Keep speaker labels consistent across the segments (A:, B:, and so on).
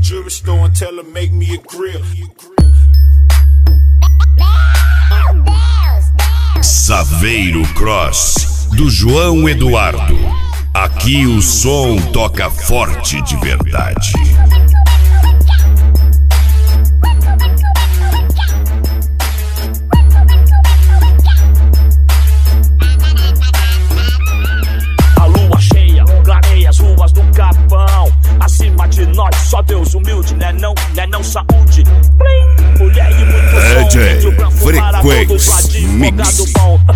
A: jewelry store and tell her make me a grill.
B: Saveiro Cross, do João Eduardo. Aqui o som toca forte de verdade.
C: A lua cheia clareia as ruas do Capão. Acima de nós, só Deus humilde, né não saúde. Mulher e muito som,
B: Frequência Mix.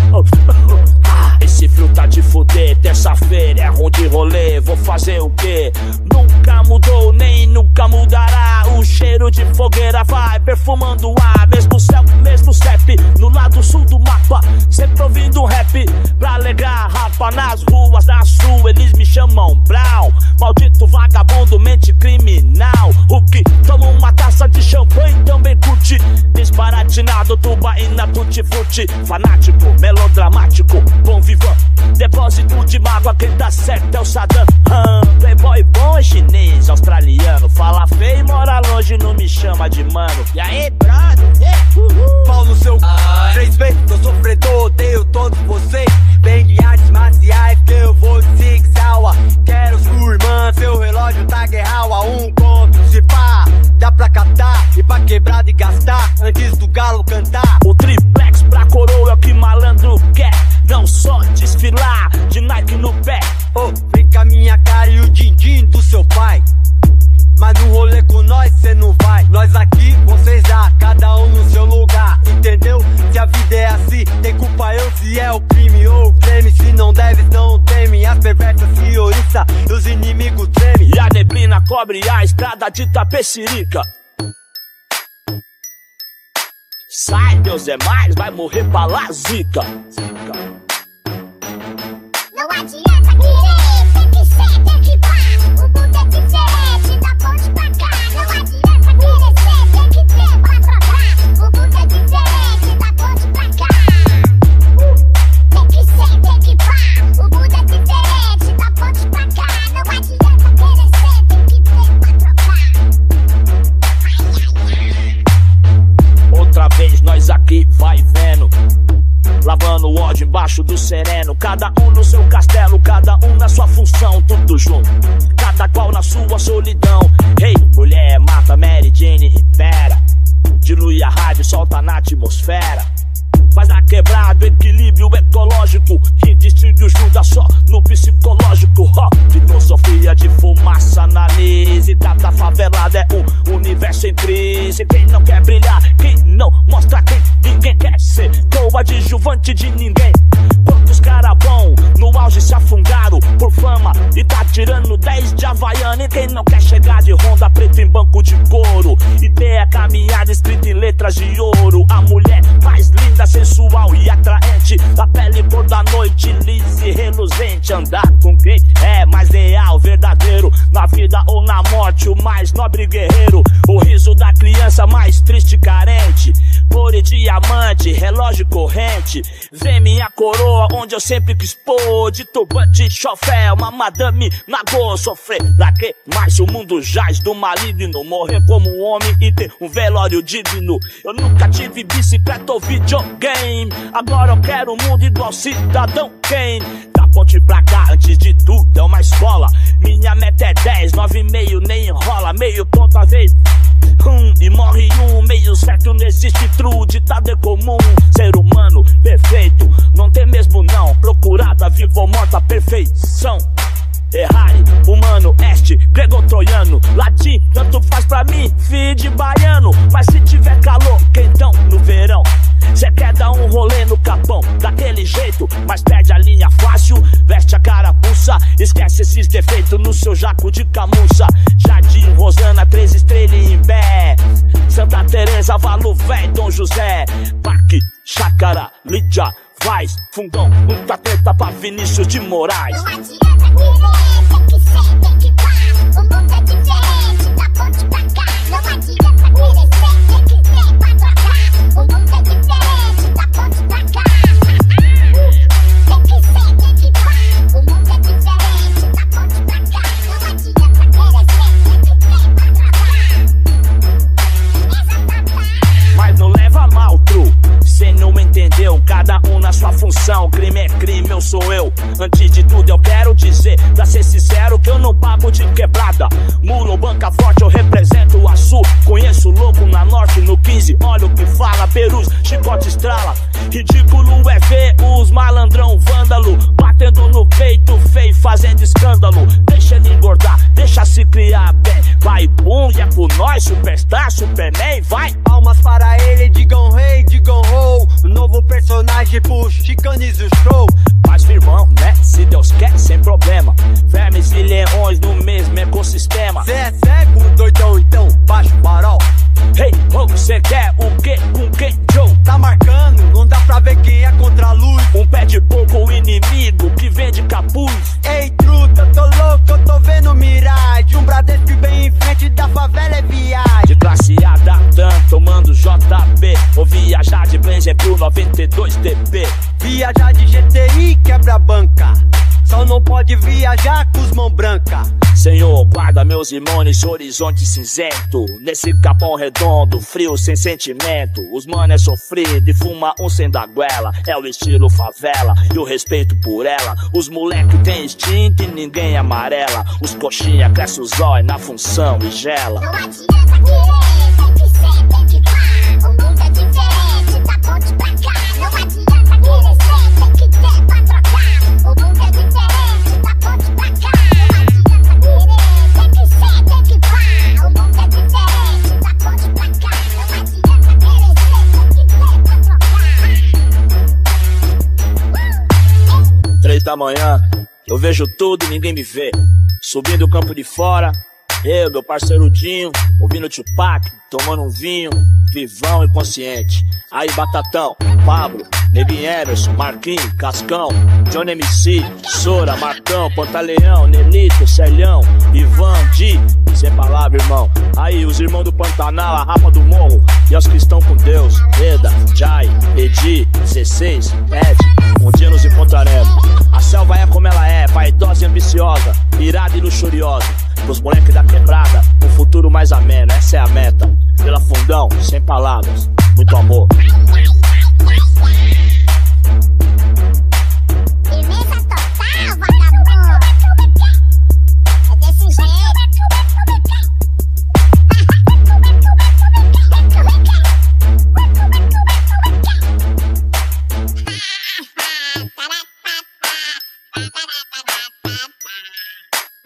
C: Esse frio tá de fuder, terça-feira é ruim de rolê, vou fazer o quê? Nunca mudou, nem nunca mudará. O cheiro de fogueira vai perfumando o ar. Mesmo céu, mesmo CEP, no lado sul do mapa. Sempre ouvindo rap, pra alegrar rapa. Nas ruas da sul, eles me chamam Brown. Maldito vagabundo, mente criminal. O que toma uma taça de champanhe também curte. Disparatinado, tubaína, tutti-frutti. Fanático, melodramático, bom vivan. Depósito de mágoa, quem tá certo é o Saddam. Playboy bom, chinês, australiano. Fala feio e mora longe, não me chama de mano. E aí, brother?
D: Pau no seu 3 vezes, tô sofredor, odeio todos vocês. Vem de artes marciais que eu vou de Six Hour. Quero sua irmã, seu relógio tá guerral a 1 conto. Se pá, dá pra catar e pra quebrar e gastar antes do galo cantar.
C: O triplex pra coroa é o que malandro quer. Não só desfilar de Nike no pé.
D: Oh, vem com a minha cara e o din-din do seu pai. Mas no rolê com nós cê não vai. Nós aqui, vocês lá, cada um no seu lugar. Entendeu? Se a vida é assim, tem culpa eu se é o crime ou o creme. Se não deve, não teme. As perversas se oriçam e os inimigos tremem.
C: E a neblina cobre a estrada de Tapecirica. Sai, Deus é mais, vai morrer pra lá, zica.
E: Não adianta querer, tem que ser, tem que pá. O mundo é diferente, da ponte pra cá. Não adianta querer ser, tem que ter pra provar. O mundo é diferente, da ponte pra cá. Tem que ser, tem que pá. O mundo é diferente, da ponte pra cá. Não adianta querer ser, tem que ter pra provar.
C: Outra vez nós aqui vai vendo, lavando o ódio embaixo do sereno. Cada um no seu castelo, cada um na sua função. Tudo junto, cada qual na sua solidão. Ei, mulher, mata Mary Jane, impera. Dilui a raiva e solta na atmosfera. Faz na quebrada equilíbrio ecológico. Que distingue o Judas só no psicológico. Filosofia de fumaça, análise. Cada favelada é um universo em crise. Quem não quer brilhar, quem não mostra quem ninguém quer ser coadjuvante de ninguém. Quantos cara bom no auge se afundaram por fama e tá tirando 10 de Havaiana. E quem não quer chegar de Honda preta em banco de couro e ter a caminhada escrita em letras de ouro. A mulher mais linda, sensual e atraente, a pele cor da noite, lisa e reluzente. Andar com quem é mais leal, verdadeiro, na vida ou na morte, o mais nobre guerreiro. O riso da criança mais triste e carente, ouro e diamante, relógio corrente. Vem minha coroa onde eu sempre quis pôr, de turbante, chofé, uma madame nagô. Sofrer pra que mais o mundo jaz do maligno, morrer como um homem e ter um velório digno. Eu nunca tive bicicleta ou videogame, agora eu quero um mundo igual Cidadão Kane. Da ponte pra cá, antes de tudo é uma escola. Minha meta é 10, 9,5 nem enrola. Meio ponto a vez, e morre um. Meio certo não existe true, ditado é comum. Ser humano perfeito, não tem mesmo não. Procurada, viva ou morta, perfeição. Errare, humano, este, grego-troiano, latim, tanto faz pra mim, filho de baiano. Mas se tiver calor, quentão no verão, cê quer dar um rolê no capão, daquele jeito, mas perde a linha fácil, veste a carapuça, esquece esses defeitos no seu jaco de camuça. Jardim, Rosana, 3 estrelas em pé, Santa Teresa, Valuvé, Dom José, Parque, Chácara, Lídia, Vaz, Fundão, muita treta pra Vinícius de Moraes.
E: Não adianta querer, tem que ser, tem que pá. O mundo é diferente, da ponte pra cá. Não adianta querer ser, tem que ter pra trocar. O mundo é diferente, da ponte pra cá. Tem que ser, tem que pá. O mundo é diferente, da ponte pra cá. Não adianta querer ser, tem que ter pra trocar.
C: atenção, crime é crime, eu sou eu. Antes de tudo eu quero dizer, pra ser sincero, que eu não pago de quebrada. Muro ou banca forte, eu represento o Açu. Conheço louco na norte, no 15, olha o que fala. Perus, chicote estrala. Ridículo é ver os malandrão vândalo batendo no peito feio, fazendo escândalo. Deixa ele engordar, deixa se criar bem. Vai bum, e é por nós, superstar, superman, vai.
D: Palmas para ele, digam rei, digam ho. Novo personagem pro Chicanes o show.
C: Mas firmão, né? Se Deus quer, sem problema. Vermes e leões no mesmo ecossistema.
D: Cê é cego, doidão, então baixa o farol.
C: Hey, ho, cê quer o quê? Com quem, Joe?
D: Tá marcando, não dá pra ver quem é contra a luz.
C: Um pé de porco, o inimigo que vende capuz.
D: Ei, truta, eu tô louco, eu tô vendo miragem. Um Bradesco bem em frente da favela é viagem.
C: De classe A da TAM, tomando JB. Ou viajar de Benz pro 92 TP.
D: Viajar de GTI quebra a banca. Só não pode viajar com os mão branca.
C: Senhor, guarda meus irmãos nesse horizonte cinzento. Nesse capão redondo, frio, sem sentimento. Os mano é sofrido e fuma um sem da goela. É o estilo favela e o respeito por ela. Os moleque tem instinto e ninguém amarela. Os coxinha cresce os olhos na função e gela.
E: Não adianta querer, tem que ser, tem que dar. O mundo é diferente, da ponte pra cá. Não adianta querer ser, tem que ter pra trocar. O mundo é diferente, da ponte pra cá. Não adianta querer, tem que ser, tem que dar. O mundo é diferente, da ponte pra cá. Não adianta querer ser, tem que ter pra trocar.
C: 3 da manhã, eu vejo tudo e ninguém me vê. Subindo o campo de fora, eu, meu parceiro Dinho, ouvindo Tupac, tomando um vinho, vivão e consciente. Aí Batatão, Pablo, Neguinho Emerson, Marquinhos, Cascão, Johnny MC, Sora, Marcão, Pantaleão, Nelito, Celhão, Ivan, Di, sem palavra, irmão. Aí os irmãos do Pantanal, a Rapa do Morro, e os que estão com Deus, Eda, Jai, Edi, 16, Ed, um dia nos encontraremos. A selva é como ela é, vaidosa e ambiciosa, irada e luxuriosa. Pros moleques da quebrada, um futuro mais ameno, essa é a meta. Pela Fundão, sem palavras, muito amor.